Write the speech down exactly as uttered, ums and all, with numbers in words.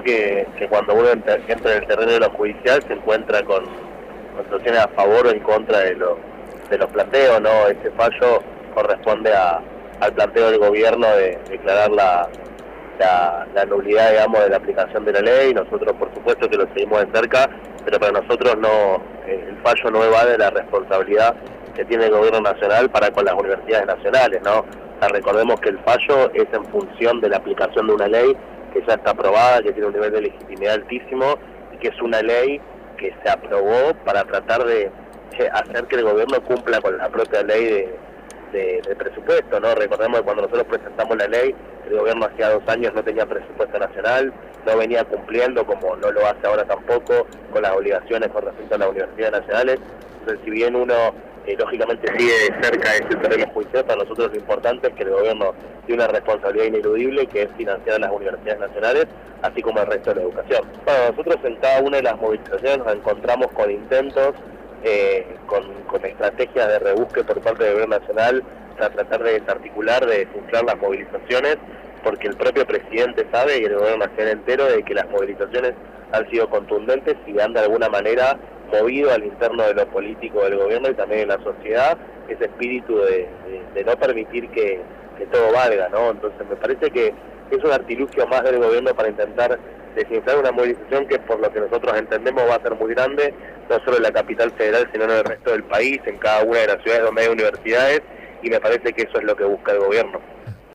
que, que cuando uno entra, entra en el terreno de lo judicial se encuentra con, con situaciones a favor o en contra de, lo, de los planteos, ¿no? Este fallo corresponde a, al planteo del gobierno de declarar la, la, la nulidad, digamos, de la aplicación de la ley. Nosotros, por supuesto, que lo seguimos de cerca, pero para nosotros no, el fallo no evade la responsabilidad que tiene el gobierno nacional para con las universidades nacionales, ¿no? O sea, recordemos que el fallo es en función de la aplicación de una ley que ya está aprobada, que tiene un nivel de legitimidad altísimo y que es una ley que se aprobó para tratar de hacer que el gobierno cumpla con la propia ley de, de, de presupuesto, ¿no? Recordemos que cuando nosotros presentamos la ley, el gobierno hacía dos años no tenía presupuesto nacional, no venía cumpliendo, como no lo hace ahora tampoco, con las obligaciones con respecto a las universidades nacionales. Entonces, si bien uno eh, lógicamente sigue de cerca ese terreno judicial, para nosotros lo importante es que el gobierno tiene una responsabilidad ineludible, que es financiar las universidades nacionales, así como el resto de la educación. Bueno, nosotros en cada una de las movilizaciones nos encontramos con intentos, eh, con, con estrategias de rebusque por parte del gobierno nacional para tratar de desarticular, de desinflar las movilizaciones, porque el propio presidente sabe, y el gobierno nacional entero, de que las movilizaciones han sido contundentes y han de alguna manera movido al interno de lo político del gobierno y también en la sociedad ese espíritu de, de, de no permitir que, que todo valga, ¿no? Entonces me parece que es un artilugio más del gobierno para intentar desinflar una movilización que, por lo que nosotros entendemos, va a ser muy grande, no solo en la capital federal, sino en el resto del país, en cada una de las ciudades donde hay universidades, y me parece que eso es lo que busca el gobierno.